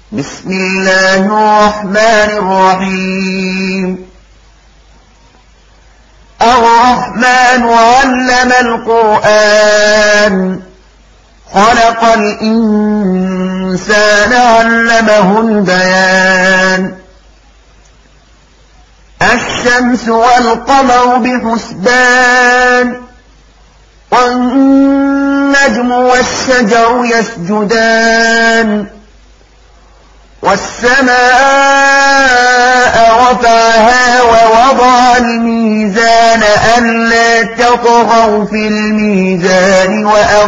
بسم الله الرحمن الرحيم. الرحمن علم القرآن خلق الإنسان علمه البيان. الشمس والقمر بحسبان والنجم والشجر يسجدان والسماء رفعها ووضع الميزان ألا تطغوا في الميزان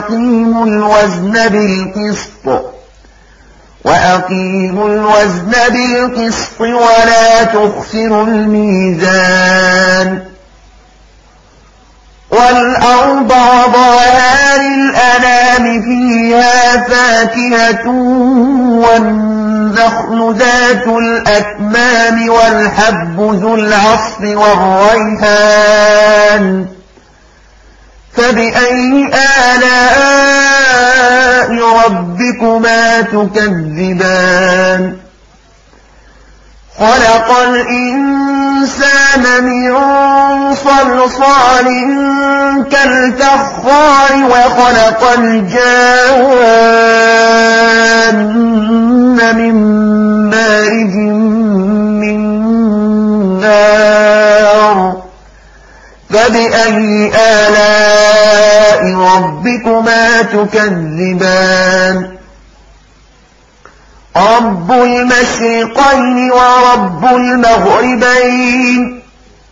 وأقيموا الوزن بالقسط ولا تخسروا الميزان. والأرض وضعها للأنام فيها فاكهة والنخل ذات الأكمام والحب ذو العصف والريحان. فبأي آلاء ربكما تكذبان؟ خلق الإنسان من صلصال كالفخار وخلق الجان من مارج من نار. فبأي آلاء ربكما تكذبان؟ رب المشرقين ورب المغربين.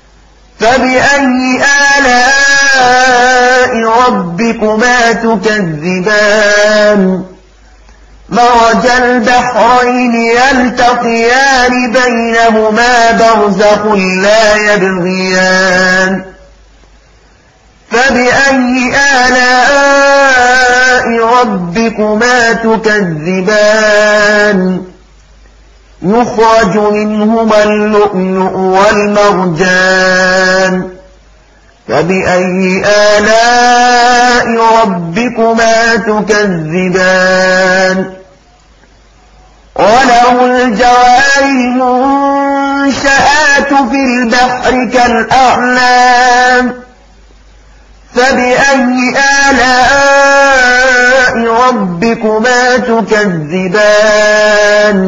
فبأي آلاء ربكما تكذبان؟ مرج البحرين يلتقيان بينهما برزخ لا يبغيان. فبأي آلاء ربكما تكذبان؟ يخرج منهما اللؤلؤ والمرجان. فبأي آلاء ربكما تكذبان؟ وله الجوار المنشآت في البحر كالأعلام. فبأي آلاء ربكما تكذبان؟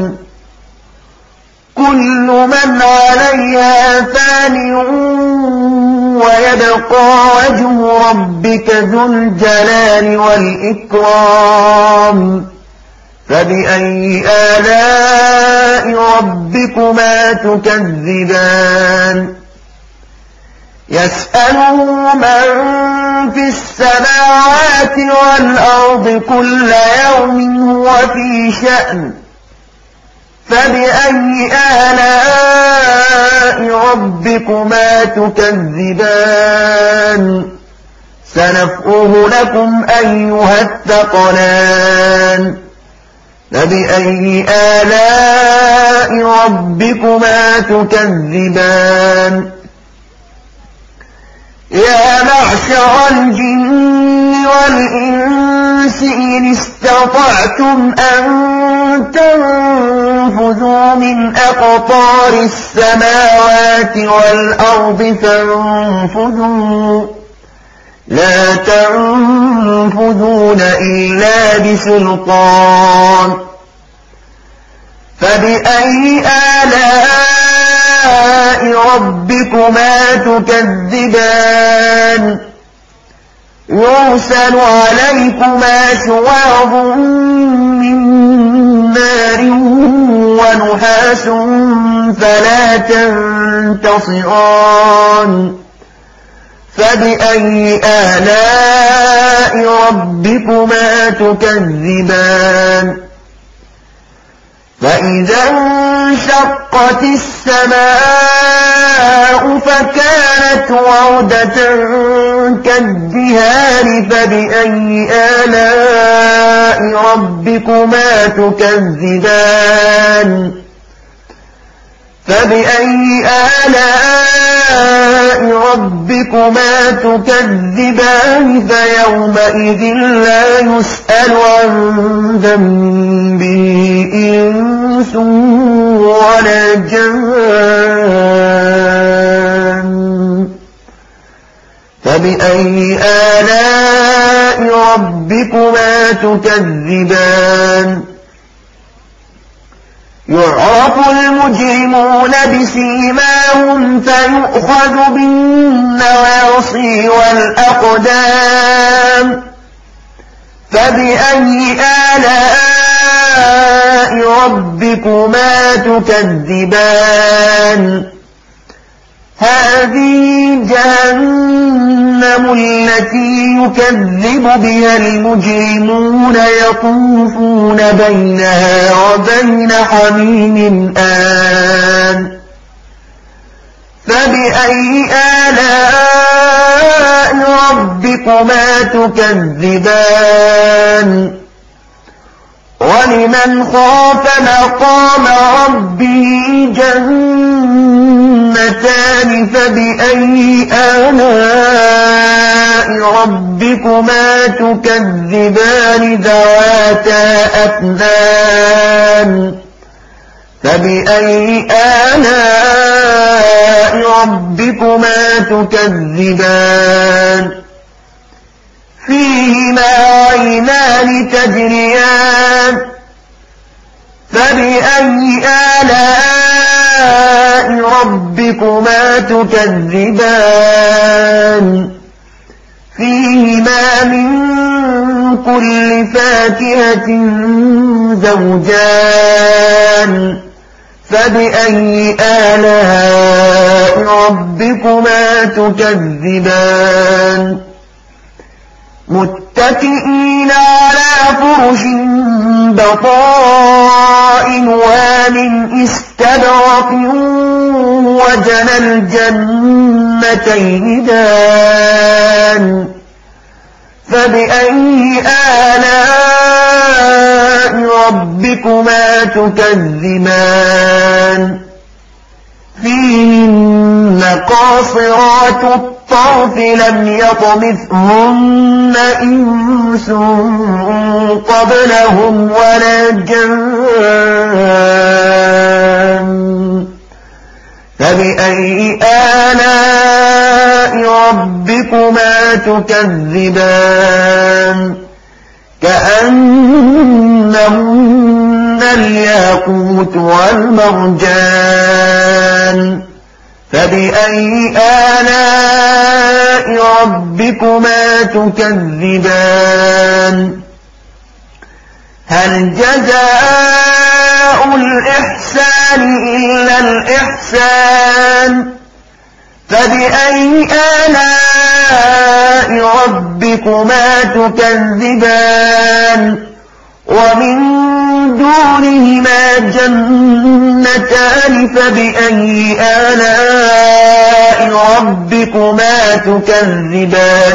كل من عليها فان ويبقى وجه ربك ذو الجلال والإكرام. فبأي آلاء ربكما تكذبان؟ يسأله من في السماوات والأرض كل يوم هو في شأن. فبأي آلاء ربكما تكذبان؟ سنفرغ لكم أيها الثقلان. فبأي آلاء ربكما تكذبان؟ يا معشر الجن والإنس إن استطعتم أن تنفذوا من أقطار السماوات والأرض فانفذوا لا تنفذون إلا بسلطان. فبأي آلاء ربكما تكذبان؟ يرسل عليكما شواظ من نار ونحاس فلا تنتصران. فبأي آلاء ربكما تكذبان؟ فإذا انشقت السماء فكانت وردة كالدهان. فبأي آلاء ربكما تكذبان؟ فبأي آلاء ربكما تكذبان؟ فيومئذ لا يسأل عن ذنبه إنس تكذبان يعرف المجرمون بسيماهم فيؤخذ بالنواصي والأقدام فبأي آلاء ربكما تكذبان هذه جهنم التي يكذب بها المجرمون يطوفون بينها وبين حميم آن فبأي آلاء ربكما تكذبان ولمن خاف مقام ربه جنتان فبأي آلاء ربكما تكذبان ذواتا أفنان فبأي آلاء ربكما تكذبان فيهما عينان تجريان فبأي آلاء ربكما تكذبان فيهما من كل فاكهة زوجان فبأي آلاء ربكما تكذبان متكئين على فرش بطائنها من استبرق وجنى الجنتين دان فبأي آلاء ربكما تكذبان فيهن قاصرات الطرف لم يطمثهن إنس قبلهم ولا جان فبأي آلاء ربكما تكذبان كأنهن الياقوت والمرجان فبأي آلاء ربكما تكذبان هل جزاء الإحسان إلا الإحسان فبأي آلاء ربكما تكذبان ومن دونهما جنتان فبأي آلاء ربكما تكذبان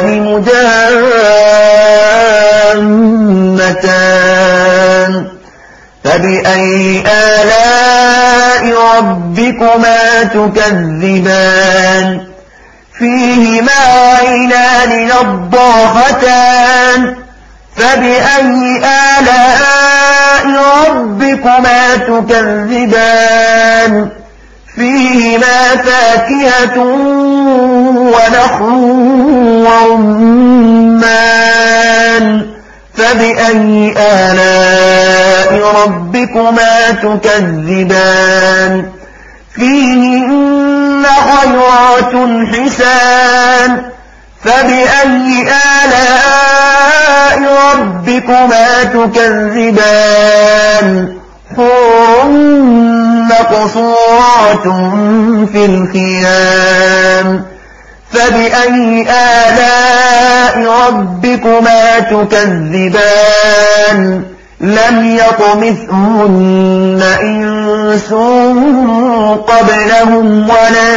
مدهامتان فبأي آلاء ربكما تكذبان فيهما عينان نضاختان فبأي آلاء ربكما تكذبان فيهما فاكهة ونخل ورمان فبأي آلاء ربكما تكذبان فيهن خيرات حسان فبأي آلاء ربكما تكذبان حور مقصورات في الخيام فبأي آلاء ربكما تكذبان لم يطمثهن إنس قبلهم ولا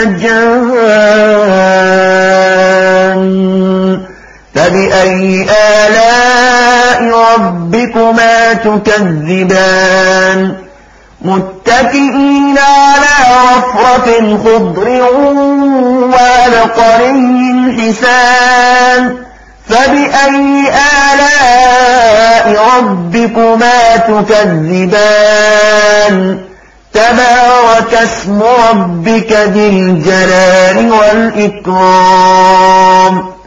جان فبأي آلاء ربكما تكذبان متكئين على رفرف خضر وعبقري حسان فبأي آلاء ربكما تكذبان تبارك اسم ربك ذي الجلال والإكرام